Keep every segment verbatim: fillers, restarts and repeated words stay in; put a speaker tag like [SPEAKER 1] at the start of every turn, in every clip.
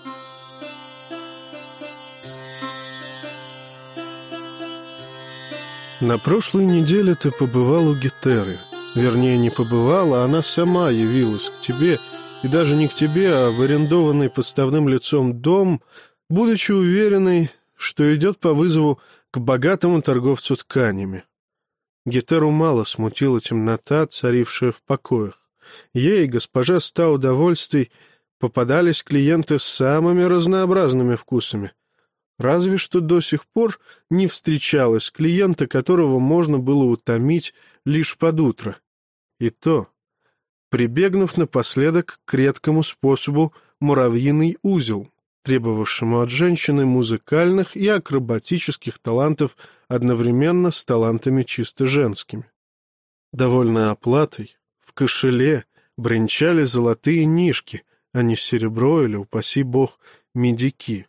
[SPEAKER 1] На прошлой неделе ты побывал у Гетеры. Вернее, не побывала, она сама явилась к тебе, и даже не к тебе, а в арендованный подставным лицом дом, будучи уверенной, что идет по вызову к богатому торговцу тканями. Гетеру мало смутила темнота, царившая в покоях. Ей, госпожа ста удовольствий, попадались клиенты с самыми разнообразными вкусами. Разве что до сих пор не встречалось клиента, которого можно было утомить лишь под утро. И то, прибегнув напоследок к редкому способу муравьиный узел, требовавшему от женщины музыкальных и акробатических талантов одновременно с талантами чисто женскими. Довольно оплатой в кошеле бренчали золотые нишки, а не серебро или, упаси бог, медики.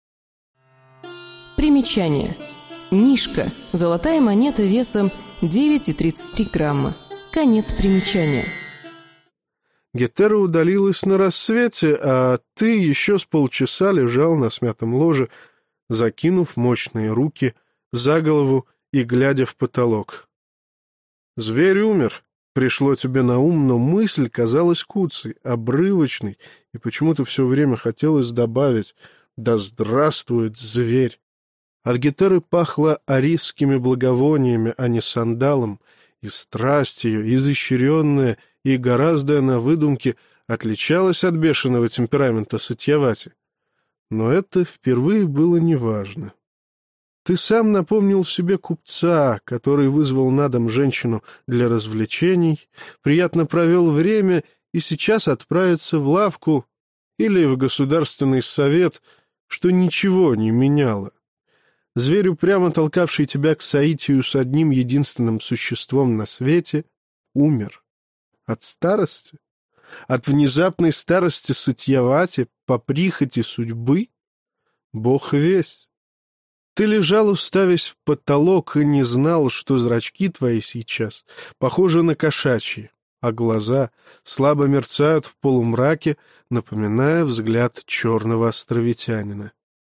[SPEAKER 2] Примечание. Нишка. Золотая монета весом девять и тридцать три грамма. Конец примечания.
[SPEAKER 1] Гетера удалилась на рассвете, а ты еще с полчаса лежал на смятом ложе, закинув мощные руки за голову и глядя в потолок. Зверь умер. Пришло тебе на ум, но мысль казалась куцей, обрывочной, и почему-то все время хотелось добавить «Да здравствует зверь!». От гитары пахло арисскими благовониями, а не сандалом, и страсть ее, изощренная и гораздо на выдумке, отличалась от бешеного темперамента Сатьявати. Но это впервые было неважно. Ты сам напомнил себе купца, который вызвал на дом женщину для развлечений, приятно провел время и сейчас отправится в лавку или в государственный совет, что ничего не меняло. Зверь, упрямо толкавший тебя к соитию с одним единственным существом на свете, умер. От старости? От внезапной старости Сатьявати по прихоти судьбы? Бог весть. Ты лежал, уставясь в потолок, и не знал, что зрачки твои сейчас похожи на кошачьи, а глаза слабо мерцают в полумраке, напоминая взгляд черного островитянина.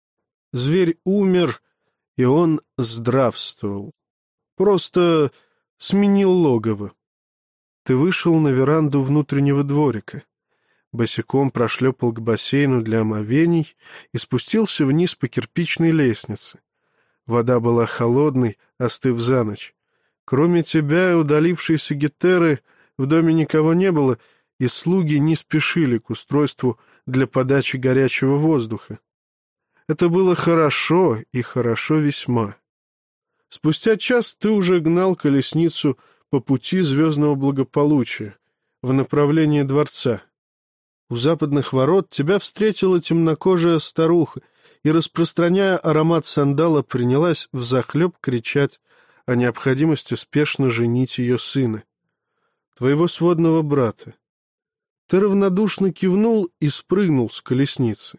[SPEAKER 1] Зверь умер, и он здравствовал. Просто сменил логово. Ты вышел на веранду внутреннего дворика, босиком прошлепал к бассейну для омовений и спустился вниз по кирпичной лестнице. Вода была холодной, остыв за ночь. Кроме тебя и удалившейся Гетеры в доме никого не было, и слуги не спешили к устройству для подачи горячего воздуха. Это было хорошо, и хорошо весьма. Спустя час ты уже гнал колесницу по пути звездного благополучия в направлении дворца. У западных ворот тебя встретила темнокожая старуха и, распространяя аромат сандала, принялась взахлеб кричать о необходимости спешно женить ее сына, твоего сводного брата. Ты равнодушно кивнул и спрыгнул с колесницы.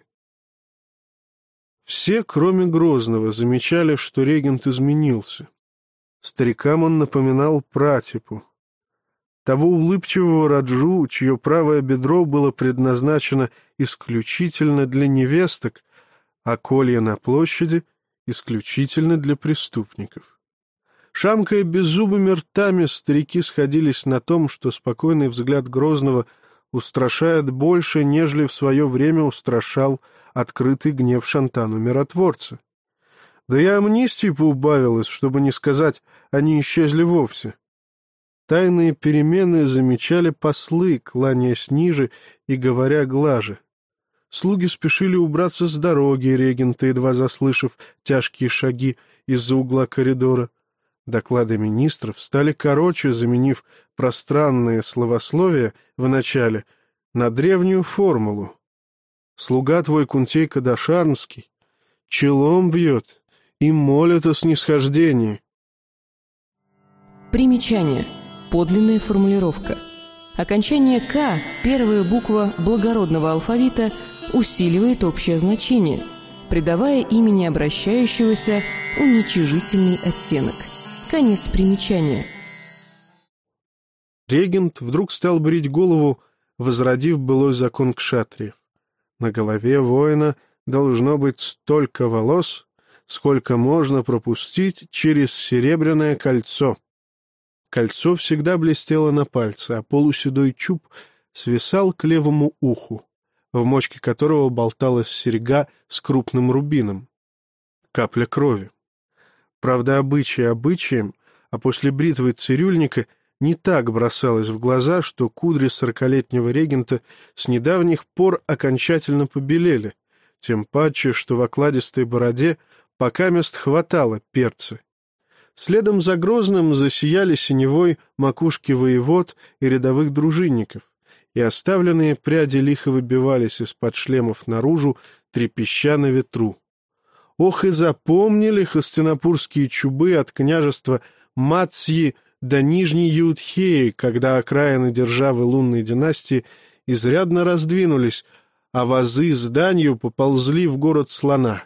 [SPEAKER 1] Все, кроме Грозного, замечали, что регент изменился. Старикам он напоминал пратипу, того улыбчивого раджу, чье правое бедро было предназначено исключительно для невесток, а колья на площади исключительно для преступников. Шамкая беззубыми ртами, старики сходились на том, что спокойный взгляд Грозного устрашает больше, нежели в свое время устрашал открытый гнев Шантану-миротворца. Да и амнистии поубавилось, чтобы не сказать, они исчезли вовсе. Тайные перемены замечали послы, кланяясь ниже и говоря глаже. Слуги спешили убраться с дороги, регента, едва заслышав тяжкие шаги из-за угла коридора. Доклады министров стали короче, заменив пространные словословия в начале на древнюю формулу. Слуга твой Кунтей Кадашарнский челом бьет и молит о снисхождении.
[SPEAKER 2] Примечание. Подлинная формулировка. Окончание «К», первая буква благородного алфавита, усиливает общее значение, придавая имени обращающегося уничижительный оттенок. Конец примечания.
[SPEAKER 1] Регент вдруг стал брить голову, возродив былой закон кшатриев. На голове воина должно быть столько волос, сколько можно пропустить через серебряное кольцо. Кольцо всегда блестело на пальце, а полуседой чуб свисал к левому уху, в мочке которого болталась серьга с крупным рубином. Капля крови. Правда, обычай обычаем, а после бритвы цирюльника не так бросалось в глаза, что кудри сорокалетнего регента с недавних пор окончательно побелели, тем паче, что в окладистой бороде покамест хватало перца. Следом за Грозным засияли синевой макушки воевод и рядовых дружинников, и оставленные пряди лихо выбивались из-под шлемов наружу, трепеща на ветру. Ох, и запомнили хастинапурские чубы от княжества Мацьи до Нижней Юдхеи, когда окраины державы лунной династии изрядно раздвинулись, а вазы с данью поползли в город слона.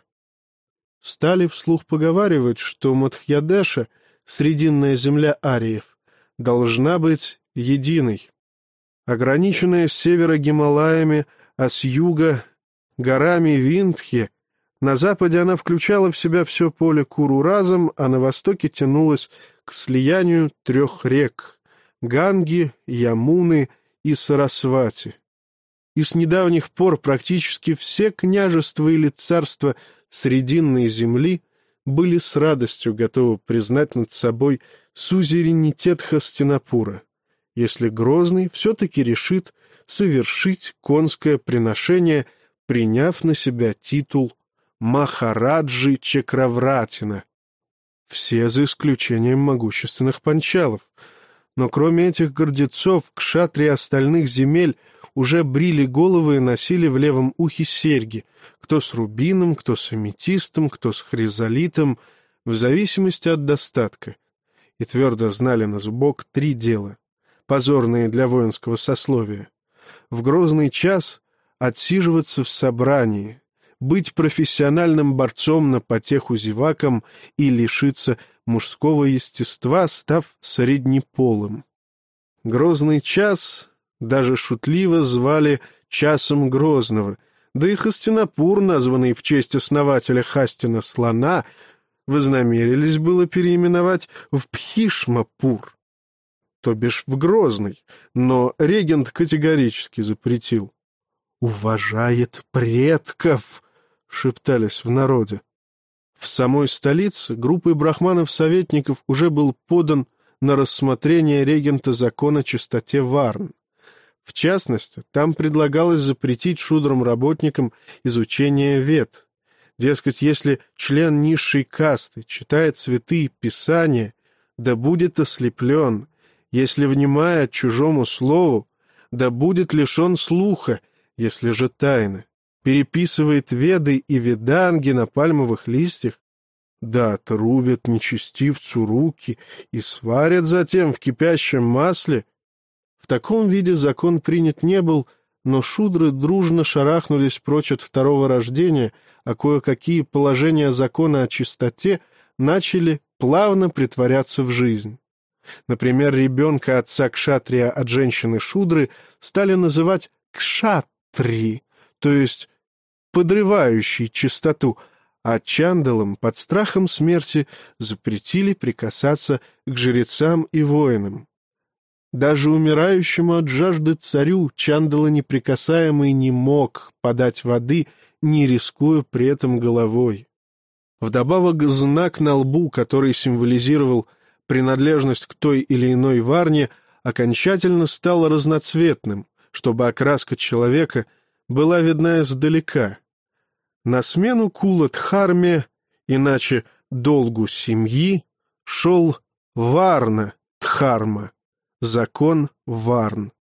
[SPEAKER 1] Стали вслух поговаривать, что Мадхьядеша, срединная земля ариев, должна быть единой. Ограниченная с севера Гималаями, а с юга — горами Виндхи, на западе она включала в себя все поле Куру разом, а на востоке тянулась к слиянию трех рек — Ганги, Ямуны и Сарасвати. И с недавних пор практически все княжества или царства Срединной земли были с радостью готовы признать над собой сузеренитет Хастинапура, если Грозный все-таки решит совершить конское приношение, приняв на себя титул Махараджи Чакравратина. Все за исключением могущественных панчалов. Но кроме этих гордецов, кшатрии остальных земель уже брили головы и носили в левом ухе серьги, кто с рубином, кто с аметистом, кто с хризолитом, в зависимости от достатка, и твердо знали на зубок три дела, позорные для воинского сословия. В грозный час отсиживаться в собрании, быть профессиональным борцом на потеху зевакам и лишиться мужского естества, став среднеполым. Грозный час даже шутливо звали «часом Грозного», да и Хастинапур, названный в честь основателя Хастина слона, вознамерились было переименовать в Пхишмапур, то бишь в Грозный, но регент категорически запретил. «Уважает предков!» — шептались в народе. В самой столице группой брахманов-советников уже был подан на рассмотрение регента закон о чистоте варн. В частности, там предлагалось запретить шудрам-работникам изучение вед. Дескать, если член низшей касты читает святые писания, да будет ослеплен, если, внимая чужому слову, да будет лишен слуха, если же тайно, переписывает веды и веданги на пальмовых листьях, да отрубят нечестивцу руки и сварят затем в кипящем масле. В таком виде закон принят не был, но шудры дружно шарахнулись прочь от второго рождения, а кое-какие положения закона о чистоте начали плавно притворяться в жизнь. Например, ребенка отца кшатрия от женщины шудры стали называть кшатри, то есть подрывающий чистоту, а чандалам под страхом смерти запретили прикасаться к жрецам и воинам. Даже умирающему от жажды царю чандала неприкасаемый не мог подать воды, не рискуя при этом головой. Вдобавок знак на лбу, который символизировал принадлежность к той или иной варне, окончательно стал разноцветным, чтобы окраска человека была видна издалека. На смену кула-дхарме, иначе долгу семьи, шел варна-дхарма, закон варн.